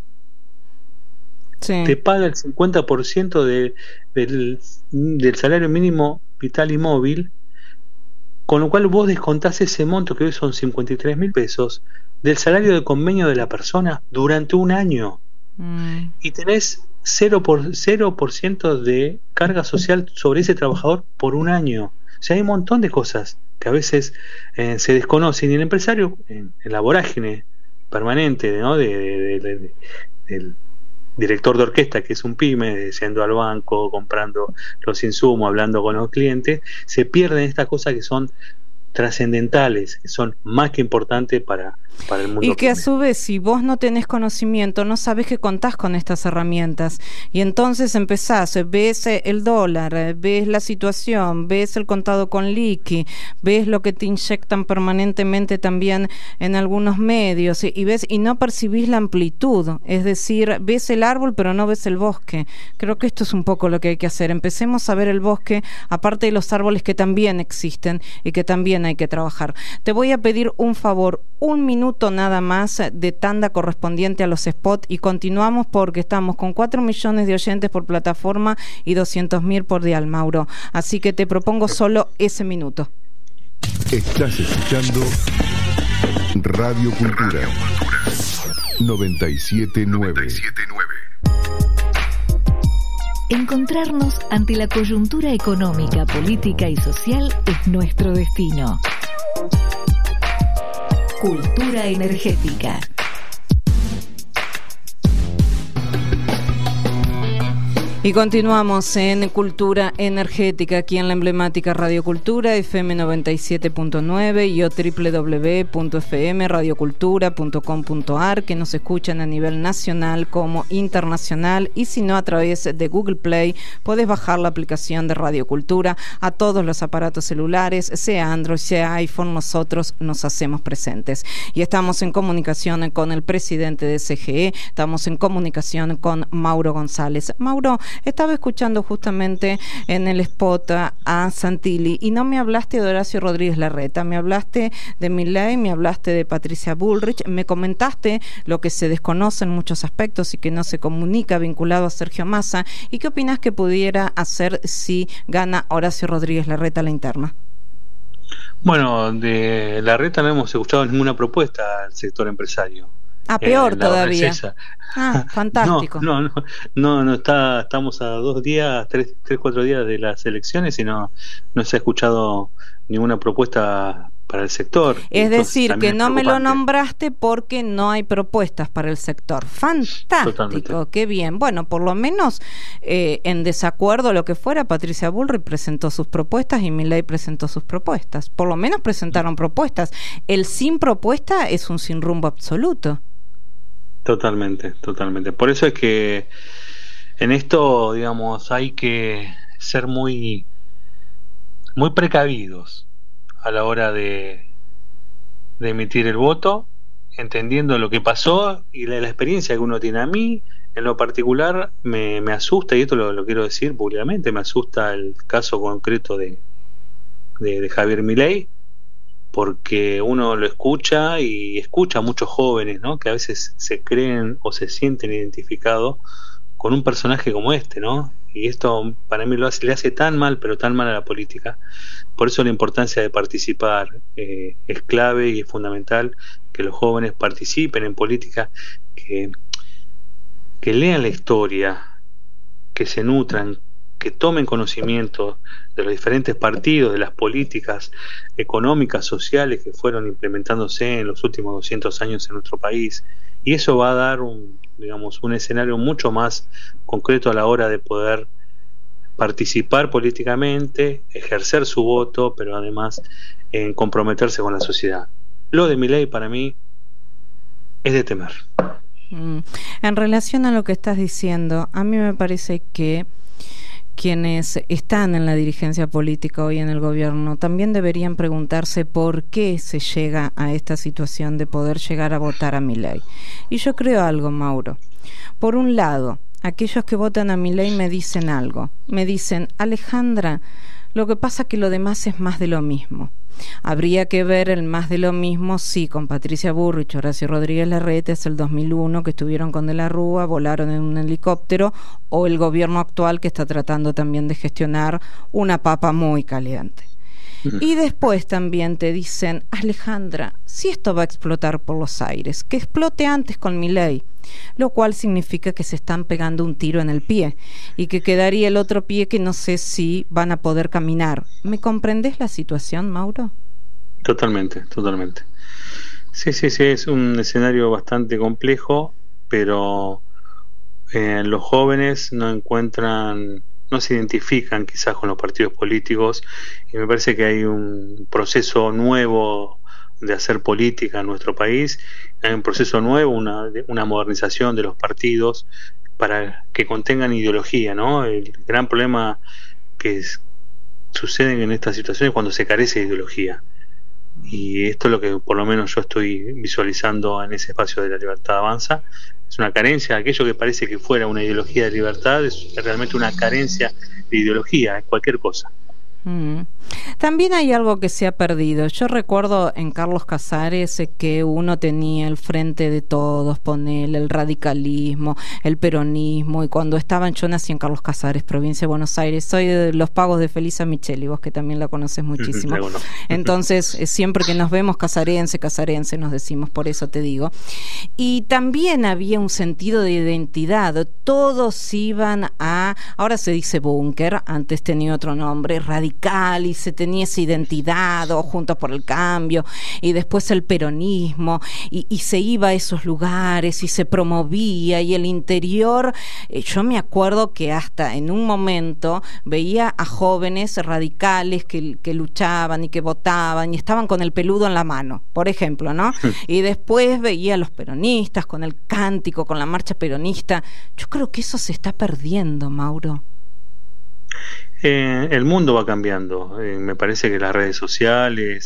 [SPEAKER 4] te paga el 50% del salario mínimo vital y móvil, con lo cual vos descontás ese monto, que hoy son 53.000 pesos, del salario de convenio de la persona durante un año. Y tenés 0% de carga social sobre ese trabajador por un año. O sea, hay un montón de cosas que a veces se desconocen, y el empresario, en la vorágine permanente, ¿no?, del director de orquesta, que es un pyme, yendo al banco, comprando los insumos, hablando con los clientes, se pierden estas cosas que son trascendentales, que son más que importantes para el mundo.
[SPEAKER 3] Y que a su vez, si vos no tenés conocimiento, no sabés que contás con estas herramientas, y entonces empezás, ves el dólar, ves la situación, ves el contado con liqui, ves lo que te inyectan permanentemente también en algunos medios, y ves y no percibís la amplitud, es decir, ves el árbol pero no ves el bosque. Creo que esto es un poco lo que hay que hacer. Empecemos a ver el bosque, aparte de los árboles que también existen y que también hay que trabajar. Te voy a pedir un favor, un minuto nada más de tanda correspondiente a los spots, y continuamos, porque estamos con 4 millones de oyentes por plataforma y 200.000 por dial, Mauro. Así que te propongo solo ese minuto.
[SPEAKER 2] Estás escuchando Radio Cultura 97.9.
[SPEAKER 1] Encontrarnos ante la coyuntura económica, política y social es nuestro destino. Cultura energética.
[SPEAKER 3] Y continuamos en Cultura Energética, aquí en la emblemática Radio Cultura, FM 97.9 y www.fmradiocultura.com.ar, que nos escuchan a nivel nacional como internacional, y si no, a través de Google Play podés bajar la aplicación de Radio Cultura a todos los aparatos celulares, sea Android, sea iPhone. Nosotros nos hacemos presentes. Y estamos en comunicación con el presidente de CGE, estamos en comunicación con Mauro González. Mauro, Estaba escuchando justamente en el spot a Santilli y no me hablaste de Horacio Rodríguez Larreta, me hablaste de Milei, me hablaste de Patricia Bullrich, me comentaste lo que se desconoce en muchos aspectos y que no se comunica vinculado a Sergio Massa. ¿Y qué opinás que pudiera hacer si gana Horacio Rodríguez Larreta la interna?
[SPEAKER 4] Bueno, de Larreta no hemos escuchado ninguna propuesta al sector empresario.
[SPEAKER 3] Peor todavía. Fantástico.
[SPEAKER 4] No, estamos a 2 días, 3, 4 días de las elecciones y no se ha escuchado ninguna propuesta para el sector.
[SPEAKER 3] Es decir, que no me lo nombraste porque no hay propuestas para el sector. Fantástico, totalmente. Qué bien. Bueno, por lo menos en desacuerdo lo que fuera, Patricia Bullrich presentó sus propuestas y Milei presentó sus propuestas. Por lo menos presentaron propuestas. El sin propuesta es un sin rumbo absoluto. Totalmente. Por eso es que en esto, digamos, hay que ser muy precavidos a la hora de emitir el voto, entendiendo lo que pasó y la experiencia que uno tiene. A mí, en lo particular, me asusta, y esto lo quiero decir públicamente, me asusta el caso concreto de Javier Milei, porque uno lo escucha y escucha a muchos jóvenes, ¿no?, que a veces se creen o se sienten identificados con un personaje como este, ¿no? Y esto para mí le hace tan mal, pero tan mal a la política. Por eso la importancia de participar es clave y es fundamental que los jóvenes participen en política, que lean la historia, que se nutran, que tomen conocimiento de los diferentes partidos, de las políticas económicas, sociales que fueron implementándose en los últimos 200 años en nuestro país. Y eso va a dar un escenario mucho más concreto a la hora de poder participar políticamente, ejercer su voto, pero además en comprometerse con la sociedad. Lo de Milei para mí es de temer. En relación a lo que estás diciendo, a mí me parece que quienes están en la dirigencia política hoy en el gobierno también deberían preguntarse por qué se llega a esta situación de poder llegar a votar a Milei. Y yo creo algo, Mauro. Por un lado, aquellos que votan a Milei me dicen algo. Me dicen, Alejandra, lo que pasa es que lo demás es más de lo mismo. Habría que ver el más de lo mismo, sí, con Patricia Bullrich, Horacio Rodríguez Larreta, es el 2001 que estuvieron con De la Rúa, volaron en un helicóptero, o el gobierno actual que está tratando también de gestionar una papa muy caliente. Y después también te dicen, Alejandra, si esto va a explotar por los aires, que explote antes con Milei, lo cual significa que se están pegando un tiro en el pie y que quedaría el otro pie que no sé si van a poder caminar. ¿Me comprendés la situación, Mauro?
[SPEAKER 4] Totalmente. Sí, es un escenario bastante complejo, pero los jóvenes no se identifican quizás con los partidos políticos, y me parece que hay un proceso nuevo de hacer política en nuestro país, hay un proceso nuevo, una modernización de los partidos para que contengan ideología, ¿no? El gran problema que sucede en estas situaciones cuando se carece de ideología, y esto es lo que por lo menos yo estoy visualizando en ese espacio de La Libertad Avanza. Es una carencia, aquello que parece que fuera una ideología de libertad es realmente una carencia de ideología, es cualquier cosa.
[SPEAKER 3] También hay algo que se ha perdido. Yo recuerdo en Carlos Casares que uno tenía el frente de todos, ponele el radicalismo, el peronismo, y cuando yo nací en Carlos Casares, provincia de Buenos Aires, soy de los pagos de Felisa Micheli, vos que también la conoces muchísimo. Entonces, siempre que nos vemos casarense, nos decimos, por eso te digo. Y también había un sentido de identidad, todos iban ahora se dice búnker, antes tenía otro nombre, radical, y se tenía esa identidad, o Juntos por el Cambio, y después el peronismo, y se iba a esos lugares y se promovía, y el interior, yo me acuerdo que hasta en un momento veía a jóvenes radicales que luchaban y que votaban y estaban con el peludo en la mano, por ejemplo, ¿no? Y después veía a los peronistas con el cántico, con la marcha peronista. Yo creo que eso se está perdiendo, Mauro.
[SPEAKER 4] El mundo va cambiando. Me parece que las redes sociales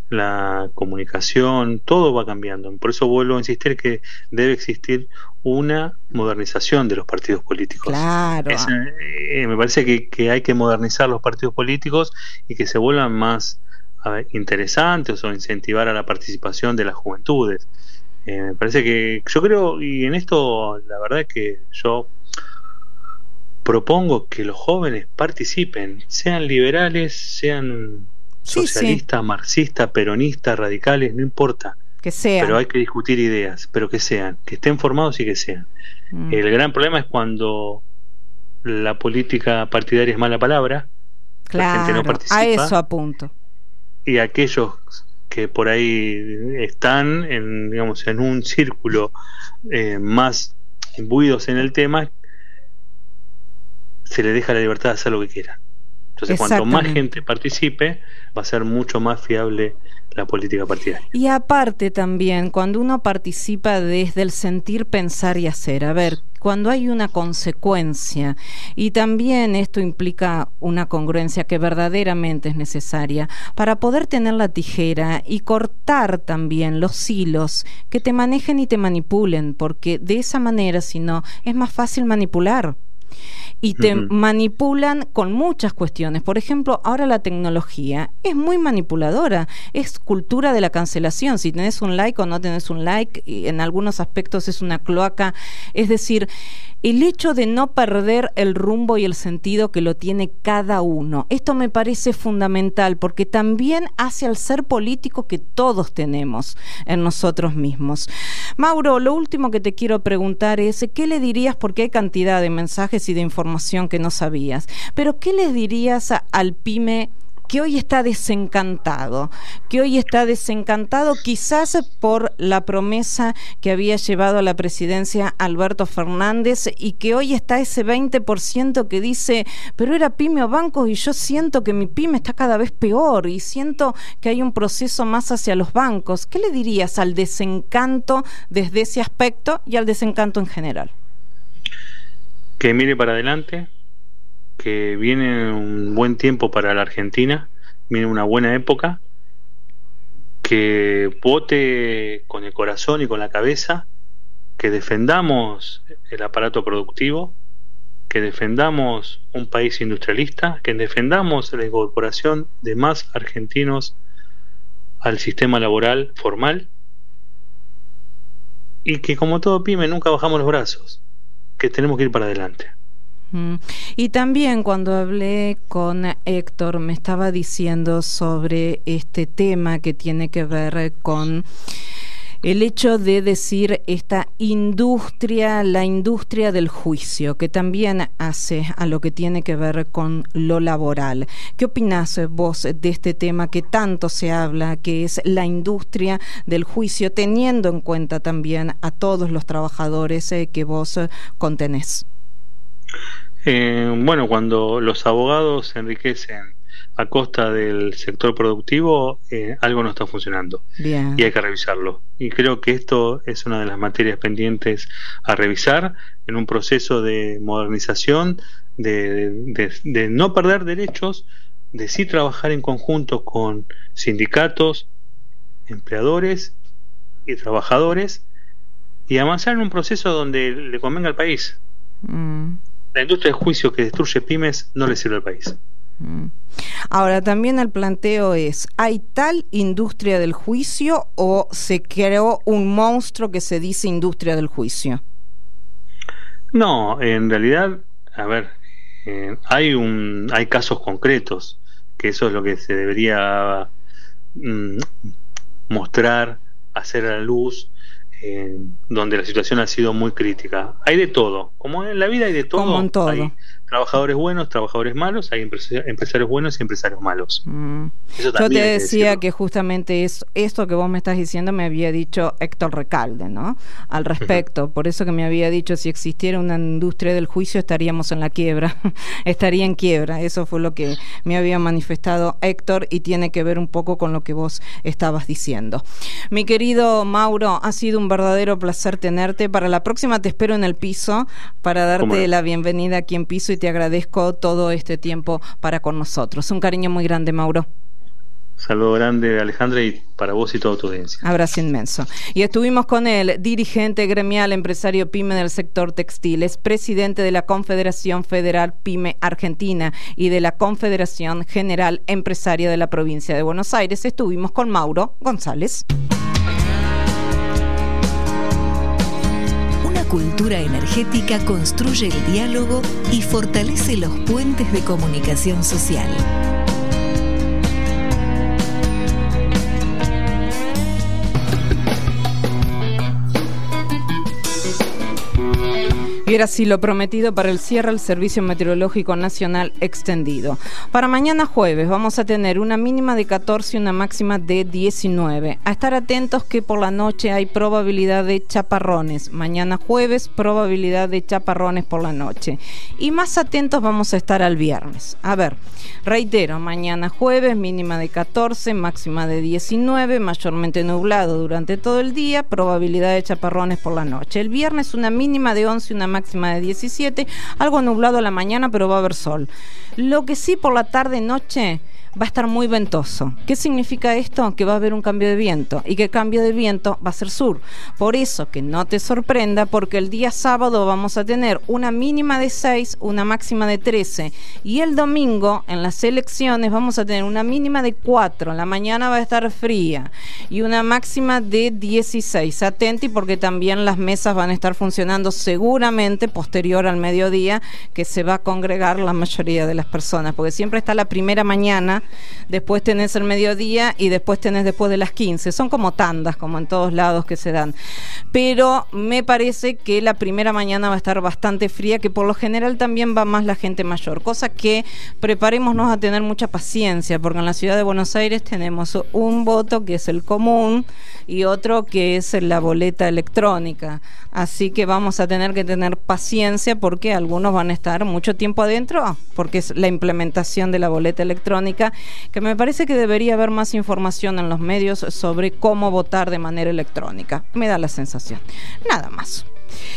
[SPEAKER 4] la comunicación, todo va cambiando. Por eso vuelvo a insistir que debe existir una modernización de los partidos políticos.
[SPEAKER 3] Claro.
[SPEAKER 4] Me parece que hay que modernizar los partidos políticos y que se vuelvan más interesantes o incentivar a la participación de las juventudes. Me parece que yo creo, y en esto la verdad es que yo propongo que los jóvenes participen, sean liberales, sean socialistas, marxistas, peronistas, radicales, no importa.
[SPEAKER 3] Que sean.
[SPEAKER 4] Pero hay que discutir ideas, pero que sean, que estén formados y que sean. El gran problema es cuando la política partidaria es mala palabra,
[SPEAKER 3] claro,
[SPEAKER 4] la gente no participa,
[SPEAKER 3] a eso apunto.
[SPEAKER 4] Y aquellos que por ahí están en un círculo más imbuidos en el tema, se les deja la libertad de hacer lo que quieran. Entonces, cuanto más gente participe, va a ser mucho más fiable la política partidaria.
[SPEAKER 3] Y aparte también, cuando uno participa desde el sentir, pensar y hacer, a ver, cuando hay una consecuencia, y también esto implica una congruencia que verdaderamente es necesaria para poder tener la tijera y cortar también los hilos que te manejen y te manipulen, porque de esa manera, si no, es más fácil manipular. Y te manipulan con muchas cuestiones. Por ejemplo, ahora la tecnología es muy manipuladora, es cultura de la cancelación. Si tenés un like o no tenés un like, y en algunos aspectos es una cloaca. Es decir, el hecho de no perder el rumbo y el sentido que lo tiene cada uno. Esto me parece fundamental porque también hace al ser político que todos tenemos en nosotros mismos. Mauro, lo último que te quiero preguntar es, ¿qué le dirías? Porque hay cantidad de mensajes y de información que no sabías, pero ¿qué les dirías al pyme que hoy está desencantado, quizás por la promesa que había llevado a la presidencia Alberto Fernández, y que hoy está ese 20% que dice, pero era pyme o bancos, y yo siento que mi pyme está cada vez peor, y siento que hay un proceso más hacia los bancos? ¿Qué le dirías al desencanto desde ese aspecto y al desencanto en general?
[SPEAKER 4] Que mire para adelante, que viene un buen tiempo para la Argentina, viene una buena época, que vote con el corazón y con la cabeza, que defendamos el aparato productivo, que defendamos un país industrialista, que defendamos la incorporación de más argentinos al sistema laboral formal, y que como todo pyme nunca bajamos los brazos, que tenemos que ir para adelante.
[SPEAKER 3] Y también cuando hablé con Héctor me estaba diciendo sobre este tema que tiene que ver con el hecho de decir esta industria, la industria del juicio, que también hace a lo que tiene que ver con lo laboral. ¿Qué opinás vos de este tema que tanto se habla, que es la industria del juicio, teniendo en cuenta también a todos los trabajadores que vos contenés?
[SPEAKER 4] Bueno, cuando los abogados se enriquecen a costa del sector productivo, algo no está funcionando. Bien. Y hay que revisarlo. Y creo que esto es una de las materias pendientes a revisar en un proceso de modernización, de no perder derechos, de sí trabajar en conjunto con sindicatos, empleadores y trabajadores, y avanzar en un proceso donde le convenga al país. La industria del juicio que destruye pymes no le sirve al país.
[SPEAKER 3] Ahora, también el planteo es, ¿hay tal industria del juicio o se creó un monstruo que se dice industria del juicio?
[SPEAKER 4] No, en realidad, a ver, hay casos concretos, que eso es lo que se debería mostrar, hacer a la luz, donde la situación ha sido muy crítica. Hay de todo, como en la vida hay de todo.
[SPEAKER 3] Como en todo.
[SPEAKER 4] Hay trabajadores buenos, trabajadores malos, hay empresarios buenos y empresarios malos.
[SPEAKER 3] Yo te decía que justamente es esto que vos me estás diciendo me había dicho Héctor Recalde, ¿no? Al respecto, por eso que me había dicho, si existiera una industria del juicio estaríamos en la quiebra, estaría en quiebra. Eso fue lo que me había manifestado Héctor y tiene que ver un poco con lo que vos estabas diciendo. Mi querido Mauro, ha sido un verdadero placer tenerte. Para la próxima te espero en el piso para darte la bienvenida aquí en piso, y te agradezco todo este tiempo para con nosotros. Un cariño muy grande, Mauro.
[SPEAKER 4] Saludo grande de Alejandra y para vos y toda tu audiencia.
[SPEAKER 3] Abrazo inmenso. Y estuvimos con el dirigente gremial, empresario PYME del sector textil, es presidente de la Confederación Federal PYME Argentina y de la Confederación General Empresaria de la Provincia de Buenos Aires. Estuvimos con Mauro González.
[SPEAKER 1] Una cultura energética construye el diálogo y fortalece los puentes de comunicación social.
[SPEAKER 3] Y era así lo prometido para el cierre del Servicio Meteorológico Nacional Extendido. Para mañana jueves vamos a tener una mínima de 14 y una máxima de 19. A estar atentos que por la noche hay probabilidad de chaparrones. Mañana jueves, probabilidad de chaparrones por la noche. Y más atentos vamos a estar al viernes. A ver, reitero, mañana jueves, mínima de 14, máxima de 19, mayormente nublado durante todo el día, probabilidad de chaparrones por la noche. El viernes una mínima de 11 y una máxima de 17, algo nublado a la mañana, pero va a haber sol. Lo que sí por la tarde-noche va a estar muy ventoso. ¿Qué significa esto? Que va a haber un cambio de viento y que el cambio de viento va a ser sur. Por eso que no te sorprenda, porque el día sábado vamos a tener una mínima de 6, una máxima de 13 y el domingo en las elecciones vamos a tener una mínima de 4, la mañana va a estar fría y una máxima de 16. Atenti porque también las mesas van a estar funcionando seguramente posterior al mediodía, que se va a congregar la mayoría de las personas, porque siempre está la primera mañana, después tenés el mediodía y después tenés después de las 15. Son como tandas, como en todos lados que se dan. Pero me parece que la primera mañana va a estar bastante fría, que por lo general también va más la gente mayor. Cosa que preparémonos a tener mucha paciencia, porque en la ciudad de Buenos Aires tenemos un voto que es el común y otro que es la boleta electrónica. Así que vamos a tener que tener paciencia porque algunos van a estar mucho tiempo adentro, porque es la implementación de la boleta electrónica, que me parece que debería haber más información en los medios sobre cómo votar de manera electrónica. Me da la sensación. Nada más.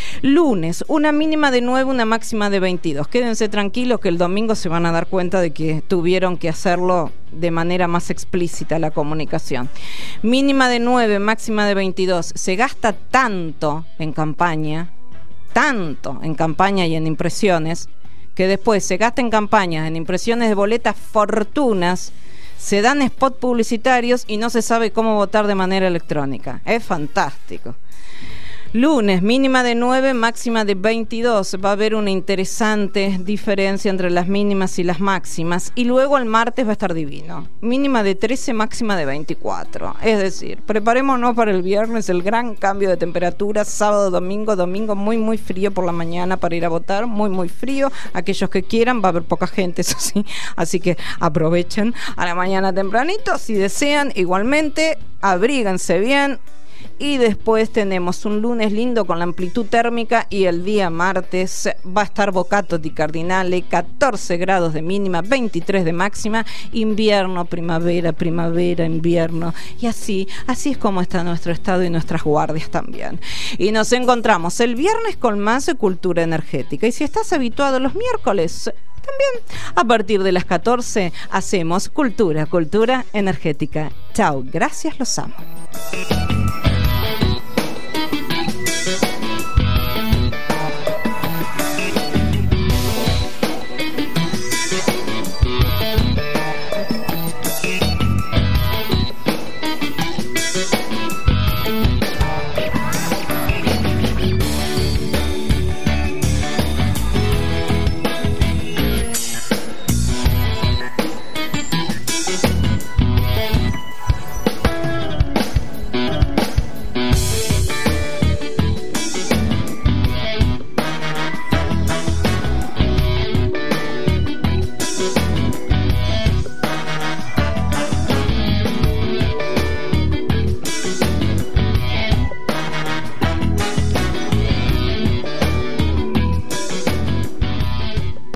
[SPEAKER 3] Lunes, una mínima de 9, una máxima de 22. Quédense tranquilos que el domingo se van a dar cuenta de que tuvieron que hacerlo de manera más explícita la comunicación. Mínima de 9, máxima de 22. Se gasta tanto en campaña y en impresiones, que después se gasta en campañas, en impresiones de boletas fortunas, se dan spot publicitarios y no se sabe cómo votar de manera electrónica. Es fantástico. Lunes, mínima de 9, máxima de 22. Va a haber una interesante diferencia entre las mínimas y las máximas. Y luego el martes va a estar divino. Mínima de 13, máxima de 24. Es decir, preparémonos para el viernes, el gran cambio de temperatura. Sábado, domingo muy, muy frío por la mañana para ir a votar. Muy, muy frío. Aquellos que quieran, va a haber poca gente, eso sí. Así que aprovechen a la mañana tempranito. Si desean, igualmente, abríguense bien. Y después tenemos un lunes lindo con la amplitud térmica y el día martes va a estar Bocato di Cardinale, 14 grados de mínima, 23 de máxima, invierno, primavera, invierno. Y así es como está nuestro estado y nuestras guardias también. Y nos encontramos el viernes con más cultura energética. Y si estás habituado los miércoles, también a partir de las 14 hacemos cultura energética. Chao, gracias, los amo.